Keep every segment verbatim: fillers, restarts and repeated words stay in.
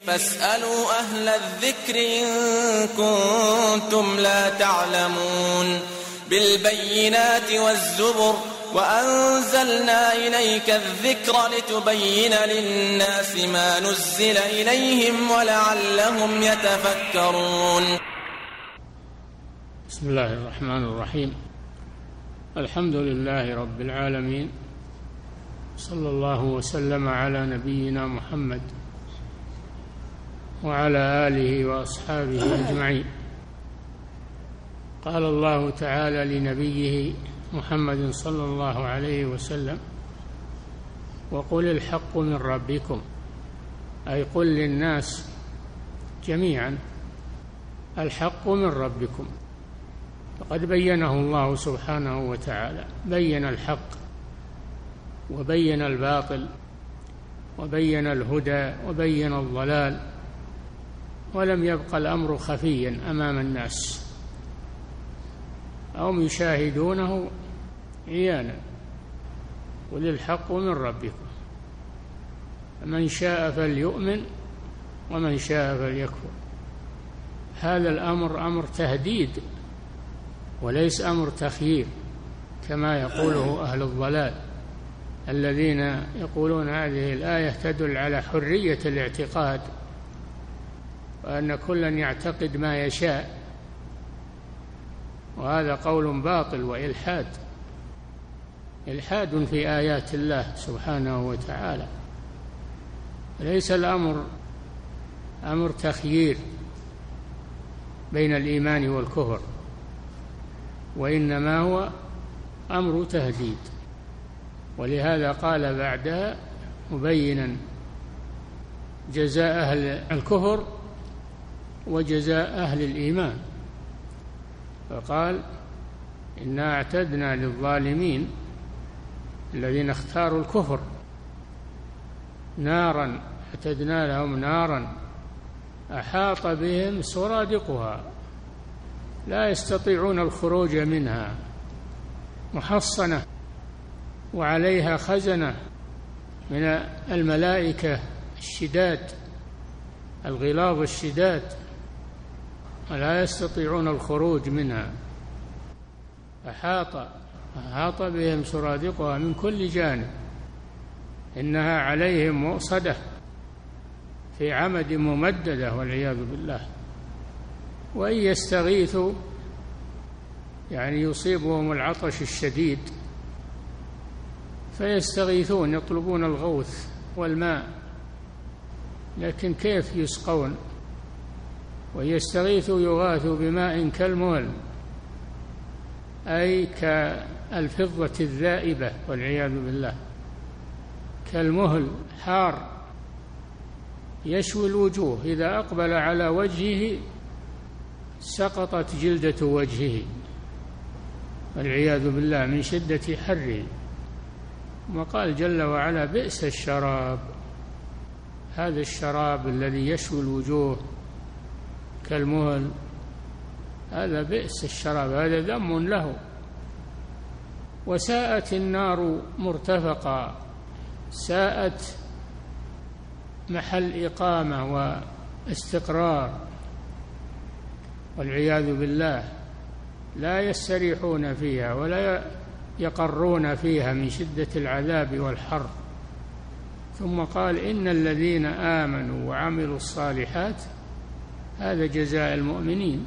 فاسألوا أهل الذكر إن كنتم لا تعلمون بالبينات والزبر وأنزلنا إليك الذكر لتبين للناس ما نزل إليهم ولعلهم يتفكرون. بسم الله الرحمن الرحيم. الحمد لله رب العالمين، صلى الله وسلم على نبينا محمد وعلى آله وأصحابه أجمعين. قال الله تعالى لنبيه محمد صلى الله عليه وسلم: وقل الحق من ربكم، أي قل للناس جميعا الحق من ربكم. فقد بينه الله سبحانه وتعالى، بين الحق وبين الباطل وبين الهدى وبين الضلال، ولم يبق الأمر خفيا أمام الناس، هم يشاهدونه عيانا. قل الحق من ربكم، من شاء فليؤمن ومن شاء فليكفر. هذا الأمر أمر تهديد وليس أمر تخيير كما يقوله أهل الضلال الذين يقولون هذه الآية تدل على حرية الاعتقاد وأن كلا يعتقد ما يشاء، وهذا قول باطل وإلحاد إلحاد في آيات الله سبحانه وتعالى. ليس الأمر أمر تخيير بين الإيمان والكفر، وإنما هو أمر تهديد. ولهذا قال بعدها مبينا جزاء أهل الكفر وجزاء أهل الإيمان، فقال: إنا أعتدنا للظالمين الذين اختاروا الكفر نارا، أعتدنا لهم نارا أحاط بهم سرادقها لا يستطيعون الخروج منها، محصنة وعليها خزنة من الملائكة الشداد الغلاظ الشداد ولا يستطيعون الخروج منها. أحاط أحاط بهم سرادقها من كل جانب، إنها عليهم مؤصدة في عمد ممددة والعياذ بالله. وإن يستغيثوا يعني يصيبهم العطش الشديد فيستغيثون، يطلبون الغوث والماء، لكن كيف يسقون؟ ويستغيثوا يغاثوا بماء كالمهل، أي كالفضة الذائبة والعياذ بالله، كالمهل حار يشوي الوجوه، إذا أقبل على وجهه سقطت جلدة وجهه والعياذ بالله من شدة حره. وقال جل وعلا: بئس الشراب، هذا الشراب الذي يشوي الوجوه كالمهل، هذا بئس الشراب، هذا ذم له. وساءت النار مرتفقا، ساءت محل إقامة واستقرار والعياذ بالله، لا يستريحون فيها ولا يقرون فيها من شدة العذاب والحر. ثم قال: إن الذين آمنوا وعملوا الصالحات، هذا جزاء المؤمنين،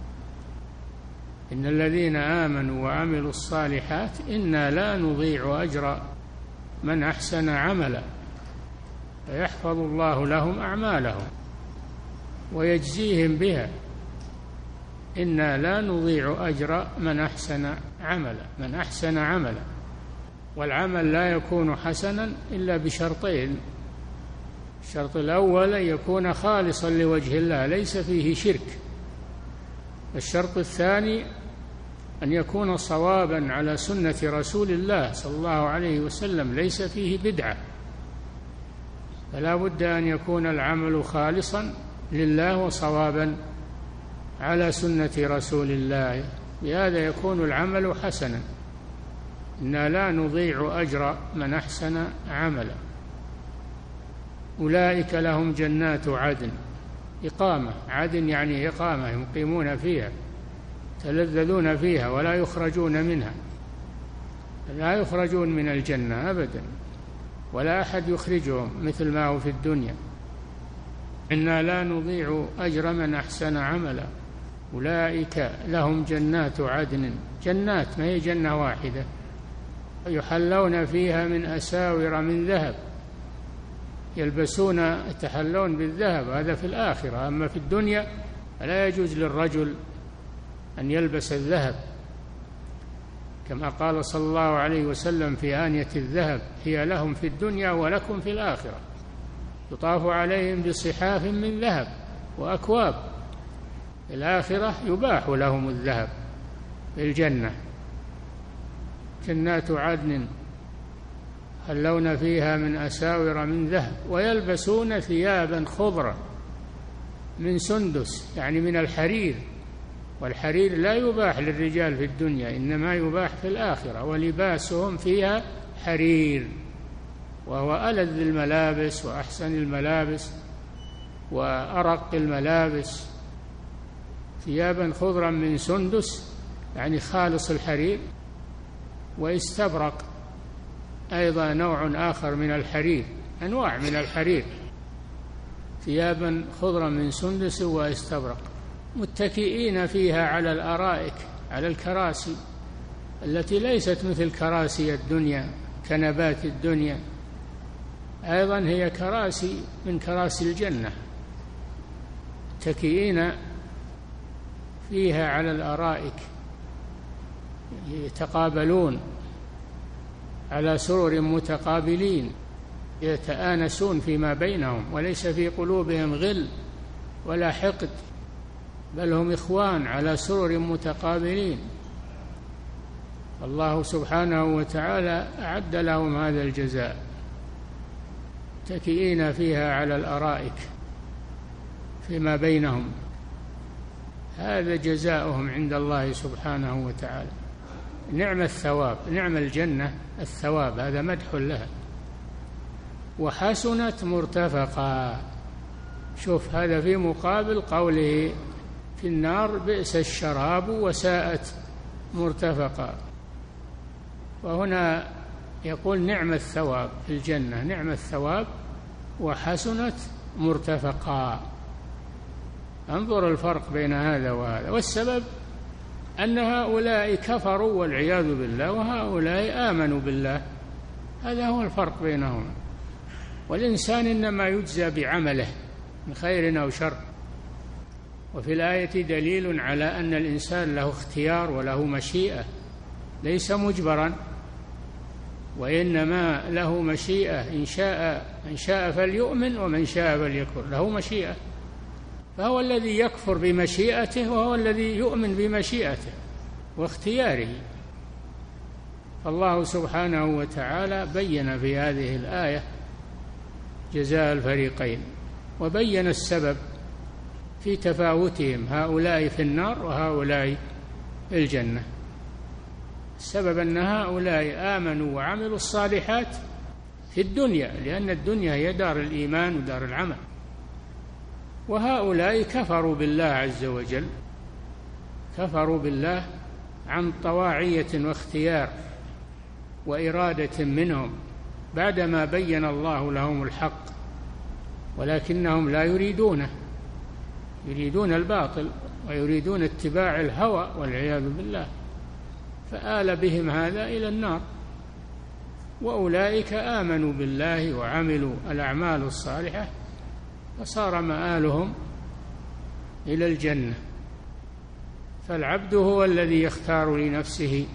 إن الذين آمنوا وعملوا الصالحات إنا لا نضيع أجر من أحسن عملا، فيحفظ الله لهم أعمالهم ويجزيهم بها. إنا لا نضيع أجر من أحسن عملا، من أحسن عملا. والعمل لا يكون حسنا إلا بشرطين: الشرط الأول أن يكون خالصا لوجه الله ليس فيه شرك، الشرط الثاني أن يكون صوابا على سنة رسول الله صلى الله عليه وسلم ليس فيه بدعة. فلا بد أن يكون العمل خالصا لله وصوابا على سنة رسول الله، بهذا يكون العمل حسنا. إنا لا نضيع أجر من أحسن عملا. أولئك لهم جنات عدن، إقامة، عدن يعني إقامة، يقيمون فيها يتلذذون فيها ولا يخرجون منها، لا يخرجون من الجنة أبدا، ولا أحد يخرجهم مثل ما هو في الدنيا. إنا لا نضيع أجر من أحسن عملا أولئك لهم جنات عدن، جنات ما هي جنة واحدة، يحلون فيها من أساور من ذهب، يلبسون يتحلون بالذهب، هذا في الآخرة. أما في الدنيا لا يجوز للرجل أن يلبس الذهب، كما قال صلى الله عليه وسلم في آنية الذهب هي لهم في الدنيا ولكم في الآخرة، يطاف عليهم بصحاف من ذهب وأكواب. في الآخرة يباح لهم الذهب في الجنة. جنات عدن يحلون فيها من أساور من ذهب ويلبسون ثيابا خضرا من سندس، يعني من الحرير، والحرير لا يباح للرجال في الدنيا، إنما يباح في الآخرة، ولباسهم فيها حرير، وهو ألذ الملابس وأحسن الملابس وأرق الملابس. ثيابا خضرا من سندس يعني خالص الحرير، واستبرق أيضا نوع آخر من الحرير، أنواع من الحرير، ثيابا خضرا من سندس واستبرق، متكئين فيها على الأرائك، على الكراسي التي ليست مثل كراسي الدنيا كنبات الدنيا، أيضا هي كراسي من كراسي الجنة، متكئين فيها على الأرائك يتقابلون على سرر متقابلين، يتآنسون فيما بينهم، وليس في قلوبهم غل ولا حقد، بل هم إخوان على سرر متقابلين. الله سبحانه وتعالى أعد لهم هذا الجزاء، متكئين فيها على الأرائك فيما بينهم، هذا جزاؤهم عند الله سبحانه وتعالى. نعم الثواب، نعم الجنة الثواب، هذا مدح لها. وحسنت مرتفقا، شوف هذا في مقابل قوله في النار بئس الشراب وساءت مرتفقا، وهنا يقول نعم الثواب في الجنة، نعم الثواب وحسنت مرتفقا. انظر الفرق بين هذا وهذا، والسبب أن هؤلاء كفروا والعياذ بالله، وهؤلاء آمنوا بالله، هذا هو الفرق بينهما. والإنسان إنما يجزى بعمله من خير أو شر. وفي الآية دليل على أن الإنسان له اختيار وله مشيئة، ليس مجبرا، وإنما له مشيئة، إن شاء إن شاء فليؤمن ومن شاء فليكفر، له مشيئة، فهو الذي يكفر بمشيئته وهو الذي يؤمن بمشيئته واختياره. فالله سبحانه وتعالى بين في هذه الآية جزاء الفريقين، وبين السبب في تفاوتهم، هؤلاء في النار وهؤلاء في الجنة. السبب أن هؤلاء آمنوا وعملوا الصالحات في الدنيا، لأن الدنيا هي دار الإيمان ودار العمل، وهؤلاء كفروا بالله عز وجل، كفروا بالله عن طواعية واختيار وإرادة منهم بعدما بين الله لهم الحق، ولكنهم لا يريدونه، يريدون الباطل ويريدون اتباع الهوى والعياذ بالله، فآل بهم هذا إلى النار. وأولئك آمنوا بالله وعملوا الأعمال الصالحة فصار مآلهم إلى الجنة. فالعبد هو الذي يختار لنفسه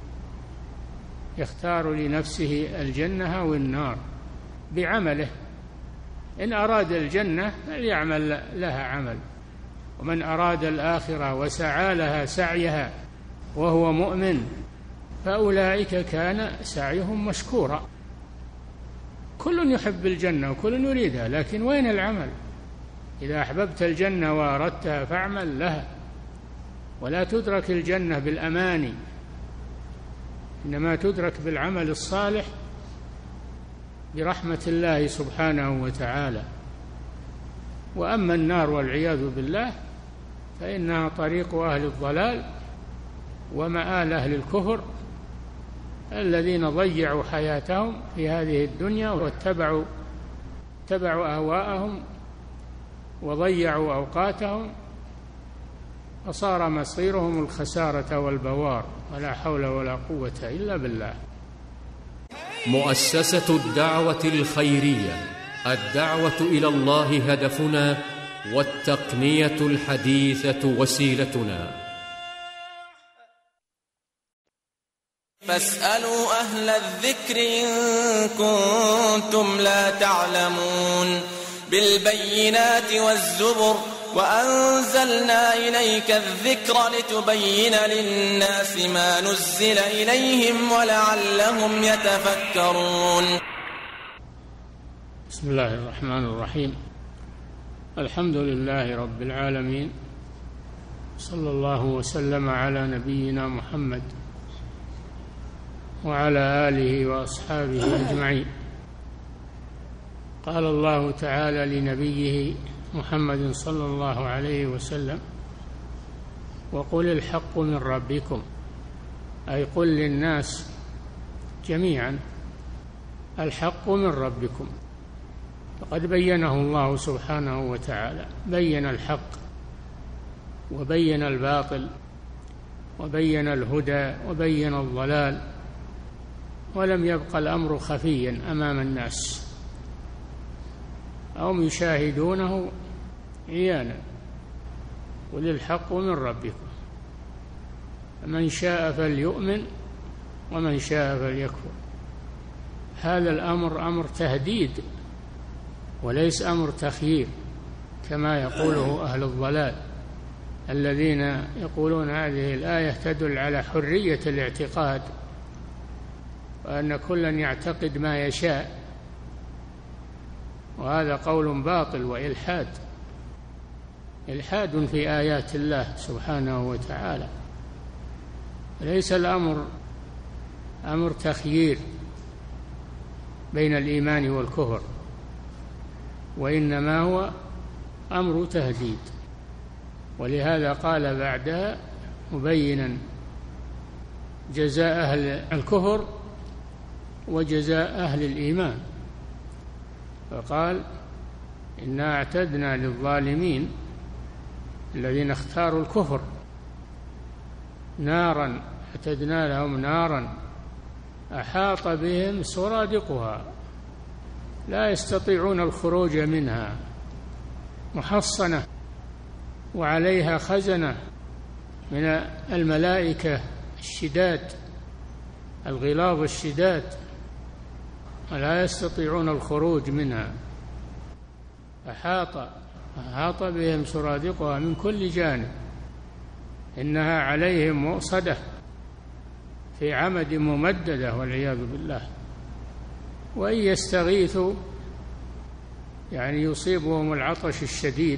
يختار لنفسه الجنة أو النار بعمله، إن أراد الجنة فليعمل لها عمل، ومن أراد الآخرة وسعى لها سعيها وهو مؤمن فأولئك كان سعيهم مشكورا. كل يحب الجنة وكل يريدها، لكن وين العمل؟ إذا أحببت الجنة وأردتها فاعمل لها، ولا تدرك الجنة بالأماني، إنما تدرك بالعمل الصالح برحمة الله سبحانه وتعالى. وأما النار والعياذ بالله فإنها طريق أهل الضلال ومآل أهل الكفر الذين ضيعوا حياتهم في هذه الدنيا واتبعوا اتبعوا أهواءهم وضيعوا أوقاتهم، فصار مصيرهم الخسارة والبوار، ولا حول ولا قوة إلا بالله. مؤسسة الدعوة الخيرية، الدعوة إلى الله هدفنا، والتقنية الحديثة وسيلتنا. فاسألوا أهل الذكر إن كنتم لا تعلمون. بالبينات والزبر وأنزلنا إليك الذكر لتبين للناس ما نزل إليهم ولعلهم يتفكرون. بسم الله الرحمن الرحيم. الحمد لله رب العالمين، صلى الله وسلم على نبينا محمد وعلى آله وأصحابه أجمعين. قال الله تعالى لنبيه محمد صلى الله عليه وسلم: وقل الحق من ربكم، أي قل للناس جميعا الحق من ربكم. فقد بينه الله سبحانه وتعالى، بين الحق وبين الباطل وبين الهدى وبين الضلال، ولم يبق الأمر خفيا أمام الناس، هم يشاهدونه عيانا. قل الحق من ربكم، من شاء فليؤمن ومن شاء فليكفر. هذا الأمر أمر تهديد وليس أمر تخيير كما يقوله أهل الضلال الذين يقولون هذه الآية تدل على حرية الاعتقاد، وأن كلا يعتقد ما يشاء، وهذا قول باطل وإلحاد، إلحاد في آيات الله سبحانه وتعالى. ليس الأمر أمر تخيير بين الإيمان والكفر، وإنما هو أمر تهديد. ولهذا قال بعدها مبينا جزاء أهل الكفر وجزاء أهل الإيمان، فقال: إنا أعتدنا للظالمين الذين اختاروا الكفر نارا، أعتدنا لهم نارا أحاط بهم سرادقها لا يستطيعون الخروج منها، محصنة وعليها خزنة من الملائكة الشداد الغلاظ الشداد لا يستطيعون الخروج منها. أحاط أحاط بهم سرادقها من كل جانب، إنها عليهم مؤصدة في عمد ممددة والعياذ بالله. وإن يستغيثوا يعني يصيبهم العطش الشديد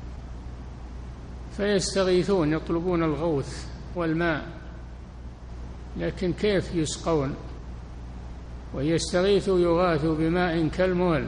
فيستغيثون، يطلبون الغوث والماء، لكن كيف يسقون؟ ويستغيثوا يغاثوا بماء كالمهل،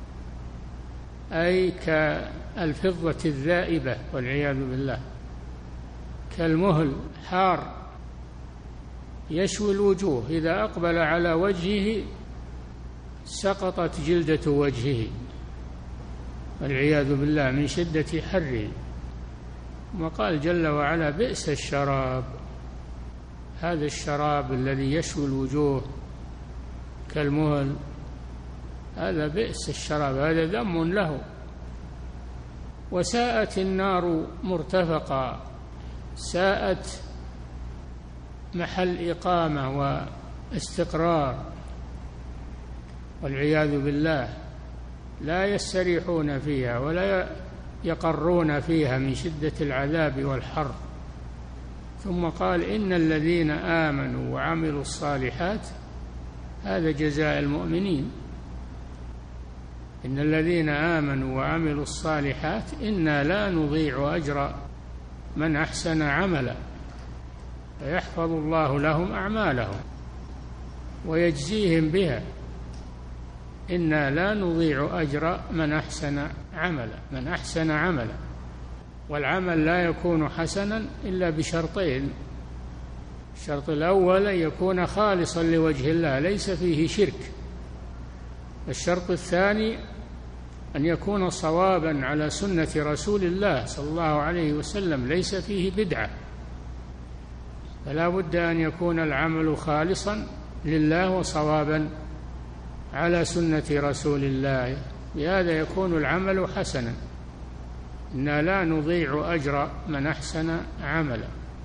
أي كالفضة الذائبة والعياذ بالله، كالمهل حار يشوي الوجوه، إذا أقبل على وجهه سقطت جلدة وجهه والعياذ بالله من شدة حره. وقال جل وعلا: بئس الشراب، هذا الشراب الذي يشوي الوجوه كالمهل، هذا بئس الشراب، هذا ذم له. وساءت النار مرتفقا، ساءت محل إقامة واستقرار والعياذ بالله، لا يستريحون فيها ولا يقرون فيها من شدة العذاب والحر. ثم قال: إن الذين آمنوا وعملوا الصالحات، هذا جزاء المؤمنين، إن الذين آمنوا وعملوا الصالحات إنا لا نضيع أجر من أحسن عملا، فيحفظ الله لهم أعمالهم ويجزيهم بها، إنا لا نضيع أجر من أحسن عملا من أحسن عملا والعمل لا يكون حسنا إلا بشرطين. الشرط الأول أن يكون خالصا لوجه الله ليس فيه شرك. الشرط الثاني أن يكون صوابا على سنة رسول الله صلى الله عليه وسلم ليس فيه بدعة. فلا بد أن يكون العمل خالصا لله وصوابا على سنة رسول الله، بهذا يكون العمل حسنا. إنا لا نضيع أجر من أحسن عملا.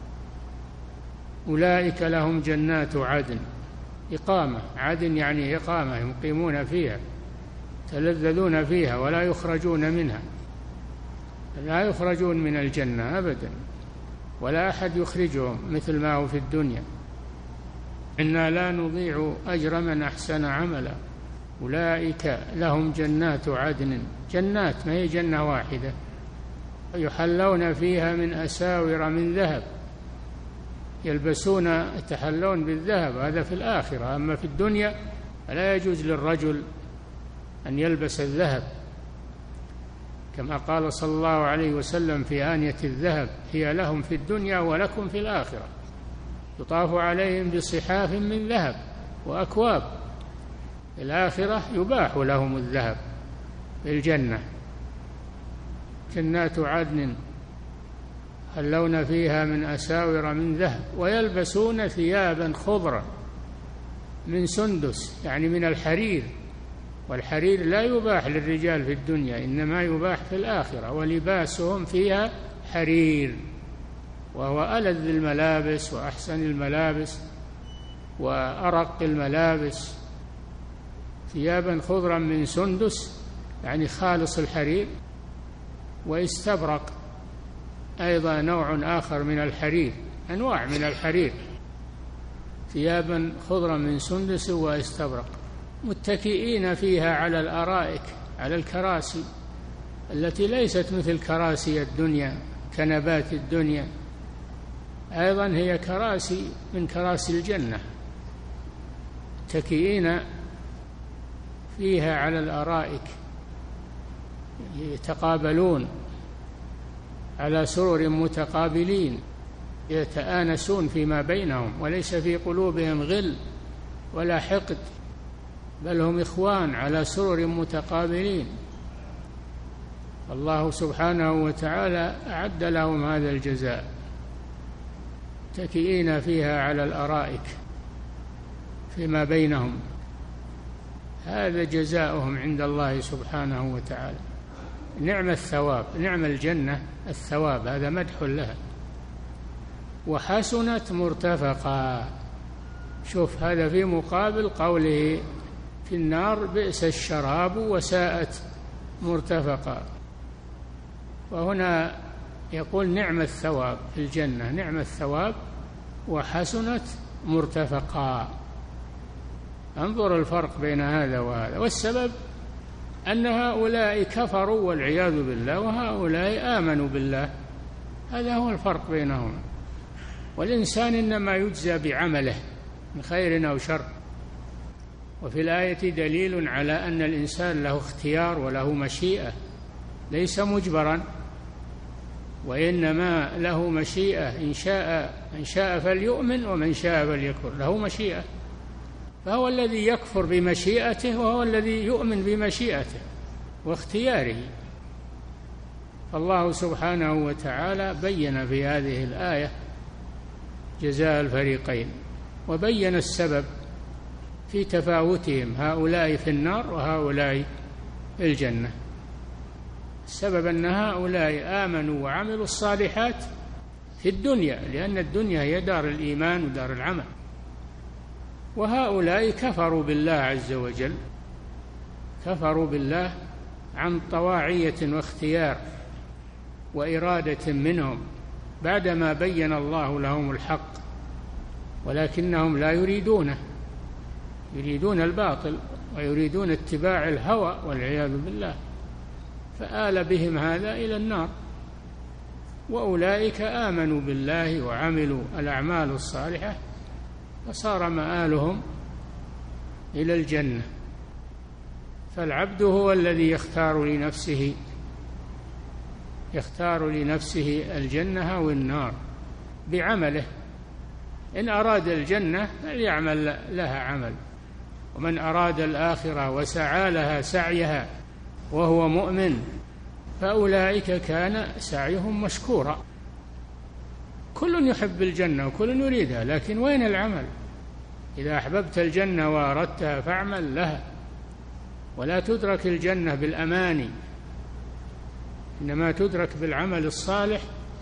أولئك لهم جنات عدن، إقامة، عدن يعني إقامة، يقيمون فيها يتلذذون فيها ولا يخرجون منها، لا يخرجون من الجنة أبدا ولا أحد يخرجهم مثل ما هو في الدنيا. إنا لا نضيع أجر من أحسن عملا. أولئك لهم جنات عدن، جنات ما هي جنة واحدة، يحلون فيها من أساور من ذهب، يلبسون يتحلون بالذهب، هذا في الآخرة. أما في الدنيا فلا يجوز للرجل أن يلبس الذهب، كما قال صلى الله عليه وسلم في آنية الذهب هي لهم في الدنيا ولكم في الآخرة، يطاف عليهم بصحاف من ذهب وأكواب. في الآخرة يباح لهم الذهب في الجنة. جنات عدن يحلون فيها من أساور من ذهب ويلبسون ثيابا خضرا من سندس يعني من الحرير، والحرير لا يباح للرجال في الدنيا إنما يباح في الآخرة، ولباسهم فيها حرير وهو ألذ الملابس وأحسن الملابس وأرق الملابس. ثيابا خضرا من سندس يعني خالص الحرير، واستبرق أيضا نوع آخر من الحرير، أنواع من الحرير. ثيابا خضرا من سندس واستبرق متكئين فيها على الأرائك، على الكراسي التي ليست مثل كراسي الدنيا كنبات الدنيا، أيضا هي كراسي من كراسي الجنة، متكئين فيها على الأرائك يتقابلون على سرر متقابلين يتآنسون فيما بينهم، وليس في قلوبهم غل ولا حقد، بل هم إخوان على سرر متقابلين. الله سبحانه وتعالى أعد لهم هذا الجزاء، متكئين فيها على الأرائك فيما بينهم، هذا جزاؤهم عند الله سبحانه وتعالى. نعم الثواب، نعم الجنة الثواب، هذا مدح لها. وحسنت مرتفقا، شوف هذا في مقابل قوله في النار بئس الشراب وساءت مرتفقا، وهنا يقول نعم الثواب في الجنة، نعم الثواب وحسنت مرتفقا. انظر الفرق بين هذا وهذا، والسبب أن هؤلاء كفروا والعياذ بالله وهؤلاء آمنوا بالله، هذا هو الفرق بينهما. والإنسان إنما يجزى بعمله من خير أو شر. وفي الآية دليل على أن الإنسان له اختيار وله مشيئة، ليس مجبرا، وإنما له مشيئة، إن شاء إن شاء فليؤمن ومن شاء فليكفر، له مشيئة. فهو الذي يكفر بمشيئته وهو الذي يؤمن بمشيئته واختياره. فالله سبحانه وتعالى بين في هذه الآية جزاء الفريقين، وبين السبب في تفاوتهم، هؤلاء في النار وهؤلاء في الجنة. السبب أن هؤلاء آمنوا وعملوا الصالحات في الدنيا، لأن الدنيا هي دار الإيمان ودار العمل، وهؤلاء كفروا بالله عز وجل، كفروا بالله عن طواعية واختيار وإرادة منهم بعدما بين الله لهم الحق، ولكنهم لا يريدونه، يريدون الباطل ويريدون اتباع الهوى والعياذ بالله، فآل بهم هذا إلى النار. وأولئك آمنوا بالله وعملوا الأعمال الصالحة فصار مآلهم إلى الجنة. فالعبد هو الذي يختار لنفسه يختار لنفسه الجنة أو النار بعمله. إن أراد الجنة فليعمل لها عمل، ومن أراد الآخرة وسعى لها سعيها وهو مؤمن فأولئك كان سعيهم مشكورا. كل يحب الجنة وكل يريدها، لكن وين العمل؟ إذا أحببت الجنة وأردتها فاعمل لها، ولا تدرك الجنة بالأماني، إنما تدرك بالعمل الصالح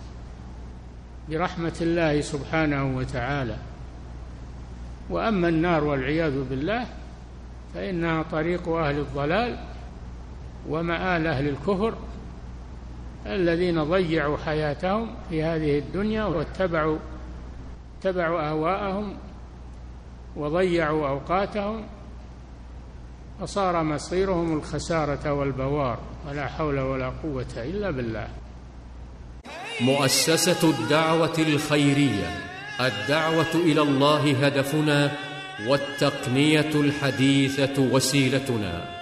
برحمة الله سبحانه وتعالى. وأما النار والعياذ بالله فإنها طريق أهل الضلال ومآل أهل الكفر الذين ضيعوا حياتهم في هذه الدنيا واتبعوا اتبعوا أهواءهم وضيعوا أوقاتهم، فصار مصيرهم الخسارة والبوار، ولا حول ولا قوة إلا بالله. مؤسسة الدعوة الخيرية، الدعوة إلى الله هدفنا، والتقنية الحديثة وسيلتنا.